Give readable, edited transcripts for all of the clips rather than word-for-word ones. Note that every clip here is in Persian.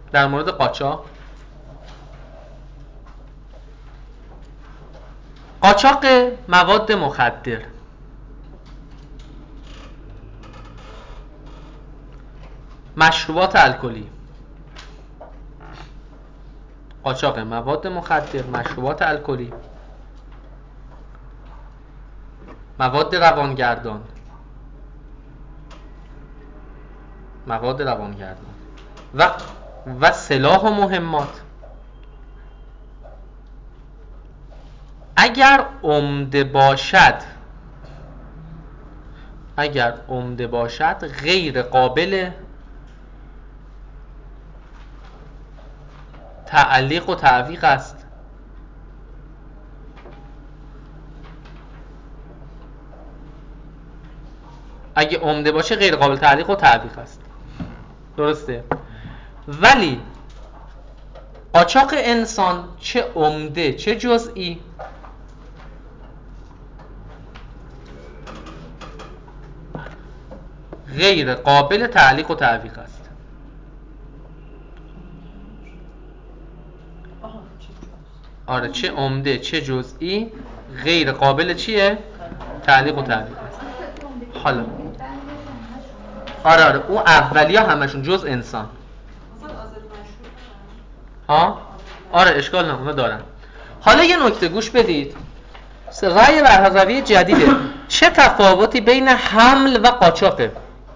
در مورد قاچاق، قاچاق مواد مخدر، مشروبات الکلی، قاچاق مواد مخدر، مشروبات الکلی، مواد روانگردان و سلاح و مهمات. اگر عمده باشد غیر قابل تعلیق و تعویق است. اگه عمده باشه غیر قابل تعلیق و تعویق است، درسته؟ ولی قاچاق انسان چه عمده چه جزئی غیر قابل تعلیق و تعویق است. آره، چه عمده چه جزئی غیر قابل چیه؟ تعلیق و تعویق است. حالا آره اون اولیه همشون جز انسان. آره اشکال نه، اونا دارن. حالا یه نکته گوش بدید، رأی بهروی جدیده. چه تفاوتی بین حمل و قاچاقه؟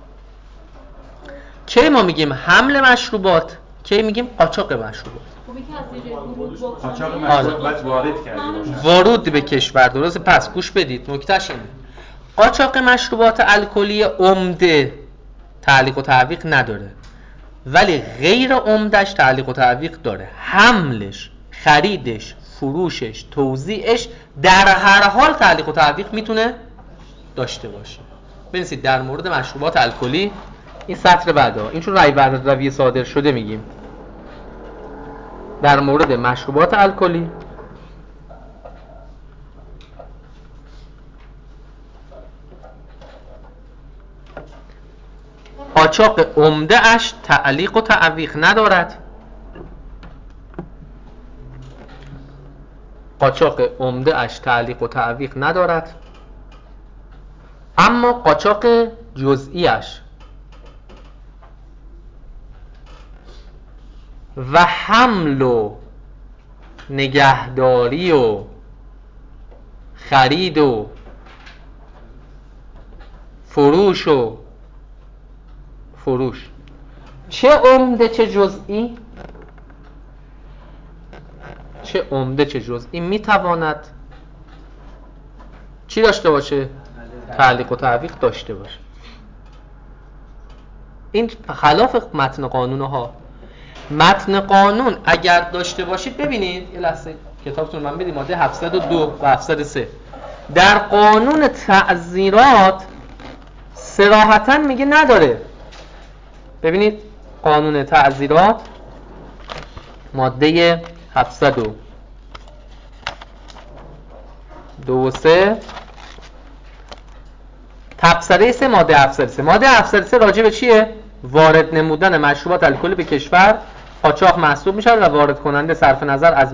کی ما میگیم حمل مشروبات، کی میگیم قاچاق مشروبات. قاچاق مشروبات وارد کرده باشه، ورود به کشور، درسته؟ پس گوش بدید، نکتهش اینه قاچاق مشروبات الکلی عمده تعلیق و تعویق نداره، ولی غیر عمدهش تعلیق و تعویق داره. حملش، خریدش، فروشش، توزیعش در هر حال تعلیق و تعویق میتونه داشته باشه. ببینید در مورد مشروبات الکلی این سطر بعدا، این چون رأی بهروی صادر شده میگیم در مورد مشروبات الکلی قاچاق عمده اش تعلیق و تعویق ندارد. قاچاق عمده اش تعلیق و تعویق ندارد، اما قاچاق جزئی اش و حمل و نگهداری و خرید و فروش چه عمده چه جزئی میتواند چی داشته باشه؟ تعلیق و تعویق داشته باشه. این خلاف متن قانون ها. متن قانون اگر داشته باشید، ببینید یه لحظه کتابتون من بدید، ماده 702 و 703 در قانون تعزیرات صراحتاً میگه نداره. ببینید قانون تعزیرات ماده 702 و 3 تبصره 3 ماده 703. ماده 703 راجع به چیه؟ وارد نمودن مشروبات الکلی به کشور قاچاق محسوب میشه و وارد کننده صرف نظر از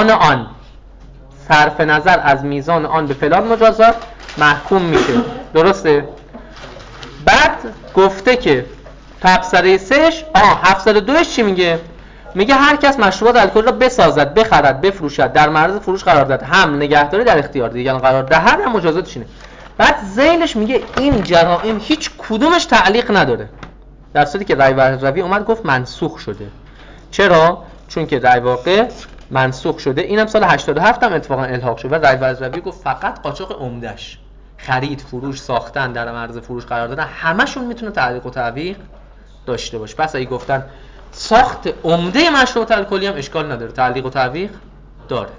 میزان آن به فلان مجازات محکوم میشه. درسته؟ بعد گفته که تبصره 3 702 چی میگه؟ میگه هر کس مشروبات الکلی را بسازد، بخرد، بفروشد، در معرض فروش قرار دهد، حمل، نگهداری در اختیار دیگران قرار دهد، هم مجازاتش اینه. بعد ذیلش میگه این جرائم هیچ کدومش تعلیق نداره، در صورتی که رأی بهروی اومد گفت منسوخ شده. چرا؟ چون که در واقع منسوخ شده. اینم سال 87 هم اتفاقا الحاق شد و رأی بهروی گفت فقط قاچاق عمده‌اش، خرید، فروش، ساختن، در معرض فروش قرار دادن، همشون میتونه تعلیق و تعویق داشته باشه. پس اگه گفتن ساخت عمده مشروبات الکلی هم اشکال نداره، تعلیق و تعویق داره.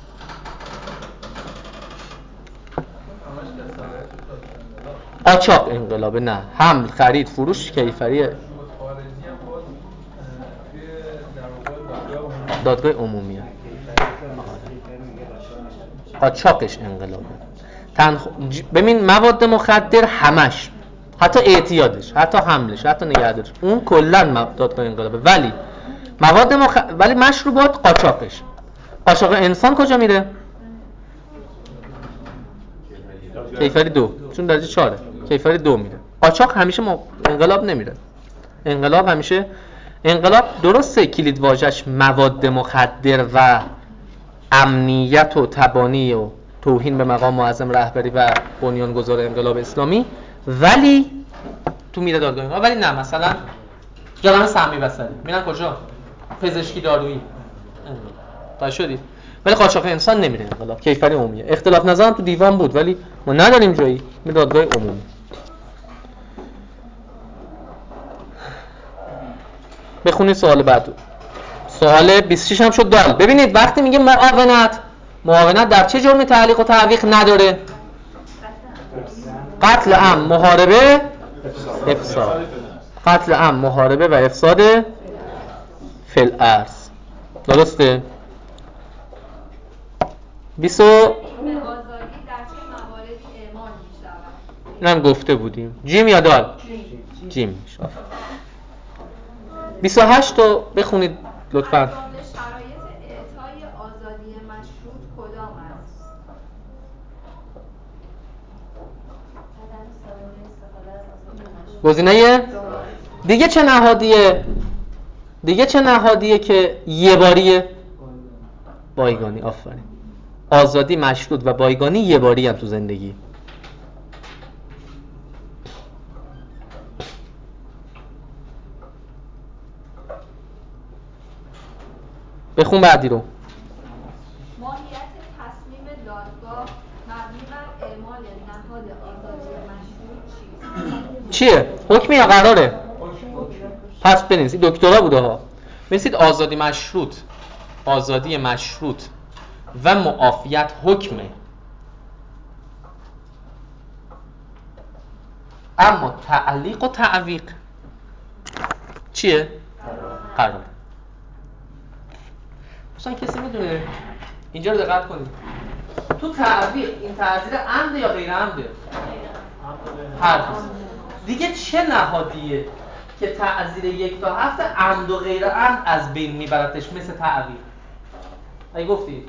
قاچاق انقلابه نه، حمل، خرید، فروش کیفری دادگاه عمومیه. قاچاقش انقلابه. ببین مواد مخدر همش، حتی اعتیادش، حتی حملش، حتی نگهداریش، اون کلا دادگاه انقلابه. ولی ولی مشروبات قاچاقش. قاچاق انسان کجا میره؟ کیفری 2 چون درجه 4 کیفری 2 میره. قاچاق همیشه انقلاب نمیره. انقلاب درسته کلید واژش مواد مخدر و امنیت و تبانی و توهین به مقام معظم رهبری و بنیانگذار انقلاب اسلامی، ولی تو میره دادگاه. ولی نه مثلا جناب سمی بصری میرن کجا؟ پزشکی دارویی. تا شدید. ولی قاچاق انسان نمیره انقلاب. کیفری عمومیه. اختلاف نظرم تو دیوان بود ولی ما نداریم جایی. می دادگاه عمومی. بخونید سوال بعد. سوال 26 هم شد دال. ببینید وقتی میگه معاونت در چه جرمی تعلیق و تعویق نداره؟ قتل عمد، محاربه، افساد. قتل عمد، محاربه و افساد فی الارض. درسته؟ 20 اینم گفته بودیم. جیم یا دال؟ جیم میشه. 28 رو بخونید لطفاً. شرایط اعطای آزادی مشروط کدام است؟ گزینه دیگه چه نهادیه که یه باریه؟ بایگانی. آفرین. آزادی مشروط و بایگانی یه باری هم تو زندگی. بخون بعدی رو. ماهیت تصمیم دادگاه مبنی بر اعمال نهاد آزادی مشروط چیست؟ چیه؟ حکمی یا قراره؟ پس بنویسید. دکترا بوده ها. بنویسید آزادی مشروط و معافیت حکمه. اما تعلیق و تعویق چیه؟ قرار. مثلا کسی میدونه اینجا رو دقت کنید. تو تعویق این تعزیر عمد یا غیر عمده؟ هر دو. دیگه چه نهادیه که تعزیر 1 تا 7 عمد و غیر عمد از بین میبرتش مثل تعویق؟ اگه گفتید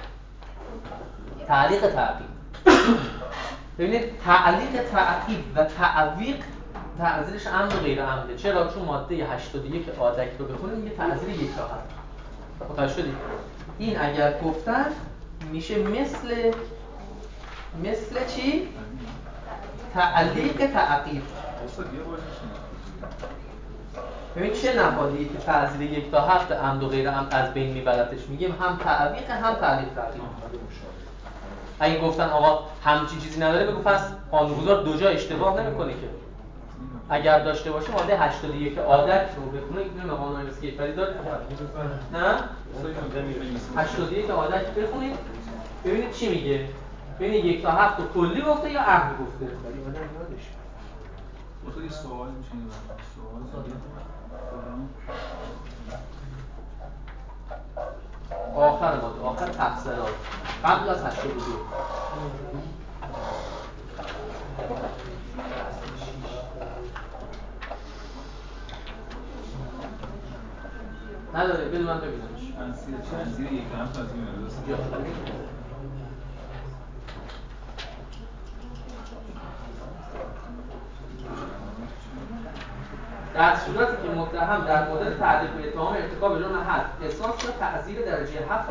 تعلیق تعویق. ببینید تعلیق تعقیب و تعویق تعزیرش عمد و غیر عمده. چرا؟ چون ماده 81 آدک رو بخونیم میگه تعزیر 1 تا 7. متوجه شدید؟ این اگر گفتن میشه مثل چی؟ تعلیق تعقیب. ببین چه نهادی که تعزیر 1 تا 7 عمد و غیر عمد از بین میبرتش؟ میگیم هم تعویق هم تعلیق تعقیب. اگه گفتن آقا همچین چیزی نداره بگو پس قانونگذار دو جا اشتباه نمیکنه که. اگر داشته باشه ماده 81 عادت رو بخونه که به قانون اسکیفری داد. نه 81 عادت بخونید ببینید چی میگه. ببینید 1 تا 7 رو کلی گفته یا عمد گفته. ولی آدم یادش خیلی سوال میشه این آخر ماده آخر تفسیرات قبل از 82 نداره. بده من ببینمش. تنظیر 1 تا 7 از این در صورتی که متهم در مورد تعلیق به اتهام ارتکاب جرم حد قصاص یا تعزیر درجه 7 و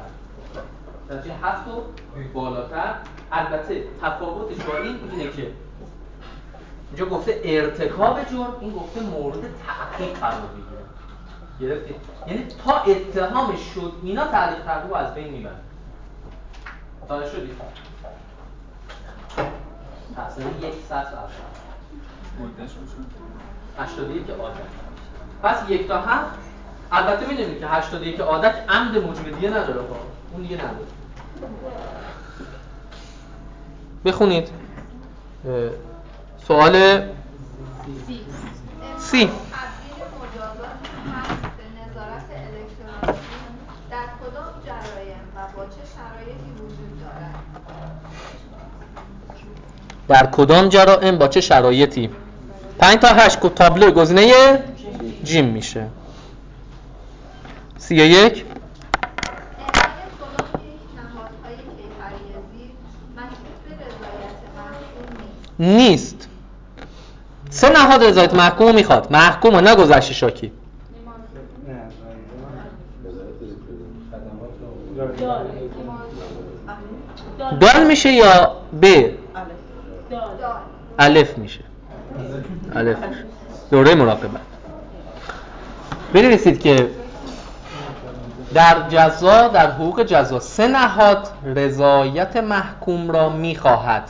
بالاتر البته تفاوتش با اینه که اینجا گفته ارتکاب جرم، این گفته مورد تعقیب قرار بگیره. گرفتید؟ یعنی تا اتهامش شد اینا تعلیق تعقیب از بین میبرن. متوجه شدید؟ تفسیر 1 سطر اول مدتش بشه 81 عادت. پس 1 تا 7 البته میدونید که 81 عادت عمد موجب دیگه نداره ها. اون دیگه نداره. بخونید سوال سی. تبدیل مجازات حبس به نظارت الکترونیکی در کدام جرایم و با چه شرایطی وجود دارد؟ در کدام جرایم با چه شرایطی؟ 5 تا 8 تابلو گزینه جیم میشه. 31 نیست. سه نهاد رضایت محکوم میخواد. محکوم رو نگذشته شاکی. دال میشه یا ب؟ الف میشه. الف میشه. دوره مراقبت. بنویسید که در جزا، در حقوق جزا سه نهاد رضایت محکوم را میخواهد.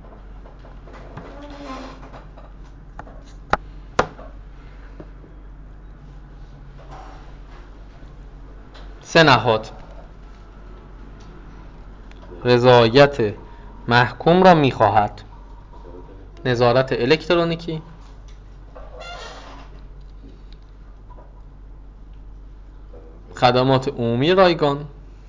سه نهاد رضایت محکوم را میخواهد: نظارت الکترونیکی، خدمات عمومی رایگان،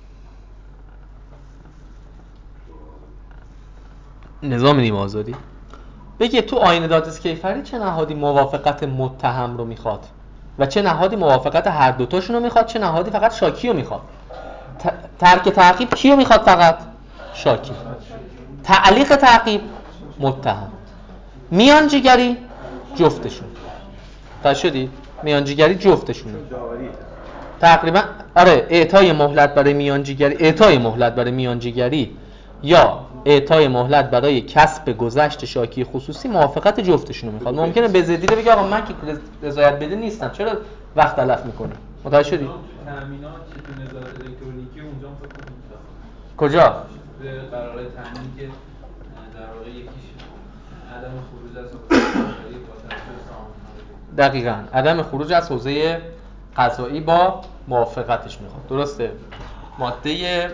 نظام نیمه آزادی. بگه تو آیین دادرس کیفری چه نهادی موافقت متهم رو میخواد و چه نهادی موافقت هر دوتاشون رو میخواد، چه نهادی فقط شاکی رو میخواد. ترک تعقیب کیو میخواد؟ فقط شاکی. تعلیق تعقیب متهم. میانجیگری جفتشون. تا شدی؟ میانجیگری جفتشون. تقریبا آره. اعطای مهلت برای میانجیگری یا اعطای مهلت برای کسب گذشت شاکی خصوصی موافقت جفتشون رو میخواد. ممکنه به ضدی بگه آقا من که رضایت بده نیستم، چرا وقت تلف میکنی؟ متوجه شدی؟ تامینات که تو نظارت الکترونیکی اونجا هم فکر کنم کجا؟ به قرار تامین که در واقع یکیش عدم خروج از حوزه قضایی با توجه به سامان‌ها. دقیقاً عدم خروج از حوزه قضایی با موافقتش میخواد. درسته؟ ماده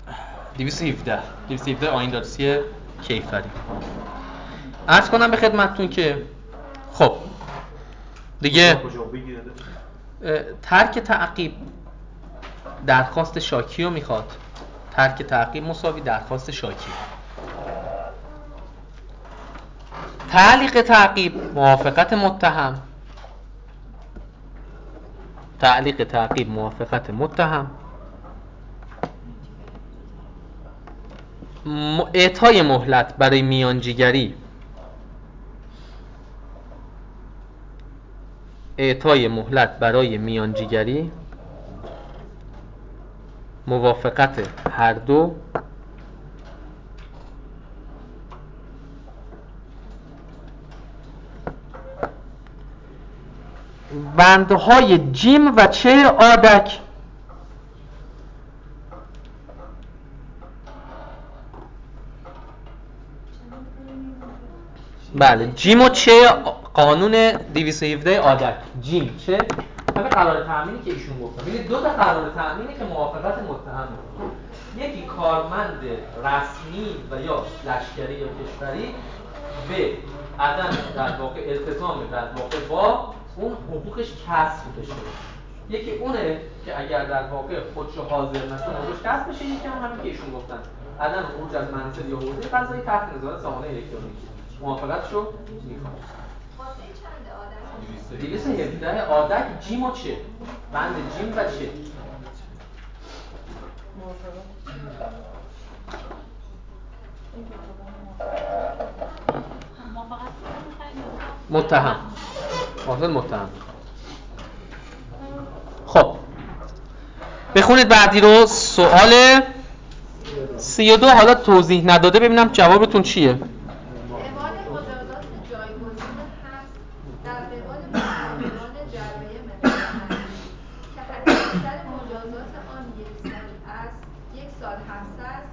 217 آیین دادرسی کیفری. عرض کنم به خدمتتون که خب دیگه ترک تعقیب درخواست شاکی رو میخواد. ترک تعقیب مساوی درخواست شاکی. تعلیق تعقیب موافقت متهم. تعلیق تعقیب موافقت متهم. اعطای مهلت برای میانجیگری. اعطای مهلت برای میانجیگری موافقت هر دو بندهای جیم و چه آدک. بله جیم و چه قانون 217 آدک. جیم چه همه قرار تأمینی که ایشون گفتن. ببینید دو تا قرار تأمینی که موافقت متهم. یکی کارمند رسمی و یا لشکری یا کشوری به عدم در واقع التزام در واقع با اون حقوقش کسب بشه. یکی اونه که اگر در واقع خودشو حاضر نشه حقوقش کسب بشه. یکی هم همین که ایشون گفتن عدم خروج از منزل یا حوزه قضایی تحت نظارت سامانه الکترونیکی. موافقتشو میخواد. واسه چنده آدک؟ 217 آدک جیم و چه؟ بند جیم و چه؟ متهم. متهم. خب بخونید بعدی رو. سوال 32 حالا توضیح نداده ببینم جوابتون چیه. اعمال مجازات جایگزین هست در قبال متهمان جرایم غیرمدنی که حداکثر مجازات آن 1 سال است، 1 سال حبس است.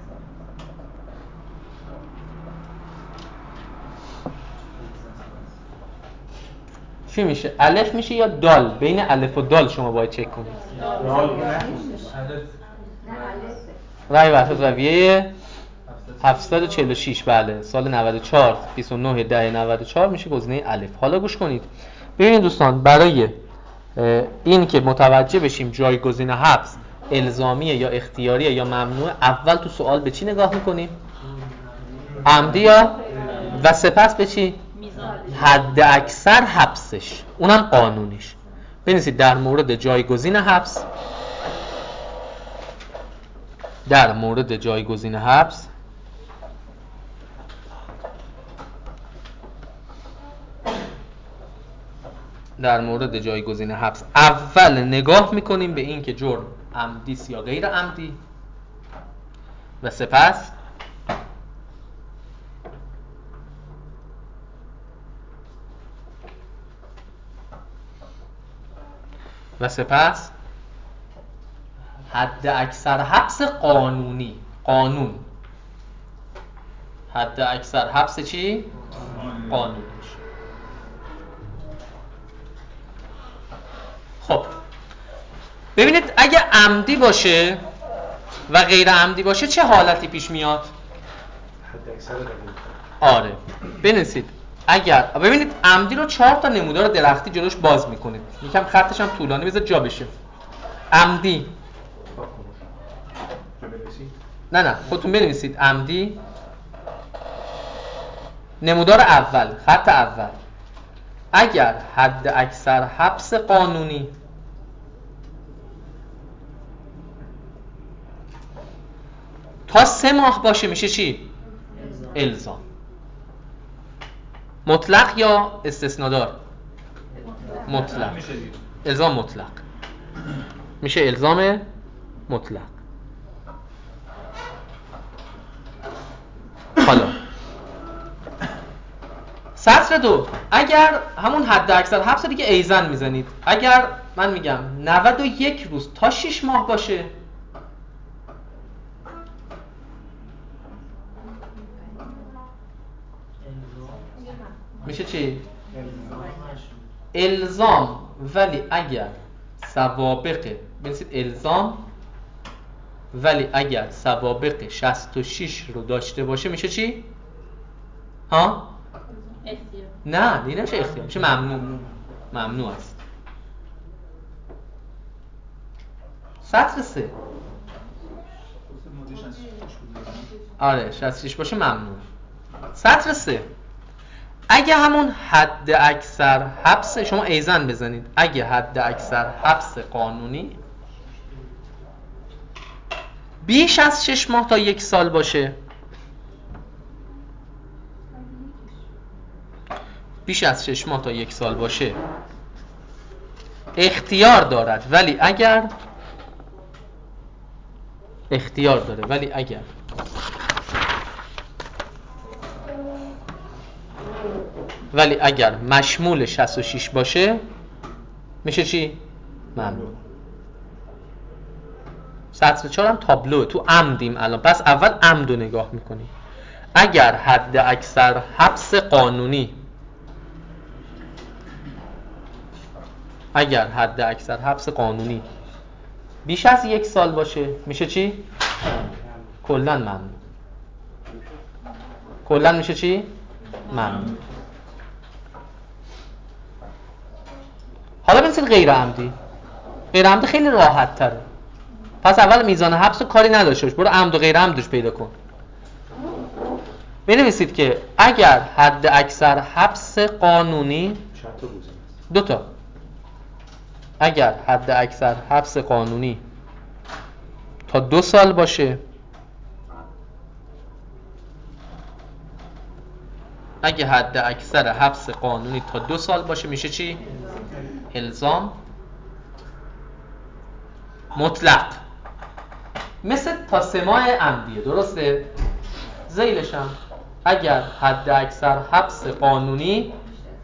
چی میشه؟ الف میشه یا دال؟ بین الف و دال شما باید چک کنید. رای بر اساس رویه 746 بله سال 94 29/10/94 میشه گزینه الف. حالا گوش کنید. ببینید دوستان برای این که متوجه بشیم جایگزین حبس الزامیه یا اختیاریه یا ممنوعه، اول تو سوال به چی نگاه میکنیم؟ عمدی یا و سپس به چی؟ حد اکثر حبسش، اونم قانونیش. بنویسید در مورد جایگزین حبس در مورد جایگزین حبس اول نگاه میکنیم به این که جرم عمدی است یا غیر عمدی و سپس حد اکثر حبس قانونی. حد اکثر حبس چی؟ قانونی. خب ببینید اگه عمدی باشه و غیر عمدی باشه چه حالتی پیش میاد؟ حد اکثر قانونی. آره بنویسید. اگر ببینید عمدی رو 4 تا نمودار درختی جلوش باز میکنید. یکم خطش هم طولانی بذار جا بشه. عمدی نه خودتون بنویسید. عمدی نمودار اول، خط اول، اگر حد اکثر حبس قانونی تا 3 ماه باشه میشه چی؟ الزام. مطلق یا استثنادار؟ مطلق. الزام مطلق میشه الزام مطلق. حالا سطر 2 اگر همون حد اکثر حبس دیگه ایزن میزنید. اگر من میگم 91 روز تا 6 ماه باشه میشه چی؟ الزام. ولی اگر سوابق بنویسید الزام ولی اگر سوابق 66 رو داشته باشه میشه چی؟ ها؟ اختیار. نه دیگه نمیشه اختیار، میشه ممنوع است. سطر 3 آره 66 باشه ممنوع. سطر 3 اگه همون حد اکثر حبس شما ایزن بزنید. اگه حد اکثر حبس قانونی بیش از 6 ماه تا 1 سال باشه، بیش از 6 ماه تا 1 سال باشه اختیار دارد. ولی اگر مشمول 66 باشه میشه چی؟ ممنوع. سطر 4 هم تابلوه. تو عمدیم الان. پس اول عمد رو نگاه میکنیم. اگر حد اکثر حبس قانونی بیش از 1 سال باشه میشه چی؟ کلاً ممنوع. کلاً میشه چی؟ ممنوع. حالا بنویسید غیر عمدی. غیر عمدی خیلی راحت تره. پس اول میزان حبس رو کاری نداشته باش، برو عمد و غیر عمدش پیدا کن. بنویسید که اگر حد اکثر حبس قانونی 2 تا اگر حد اکثر حبس قانونی تا 2 سال باشه، اگه حد اکثر حبس قانونی تا 2 سال باشه میشه چی؟ الزام مطلق. مثل تا 3 ماه عمدیه. درسته؟ ذیلش هم اگر حد اکثر حبس قانونی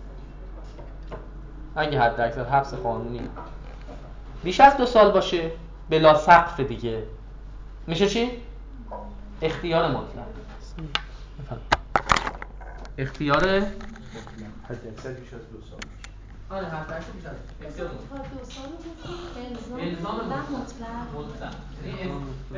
بیش از 2 سال باشه بلا سقف دیگه میشه چی؟ اختیار مطلق. اختیار حد اکثر بیش از 2 سال. آره حد اکثر بیش از اختیار تا 2 سال رو گفتیم الزام مطلق. مطلق. یعنی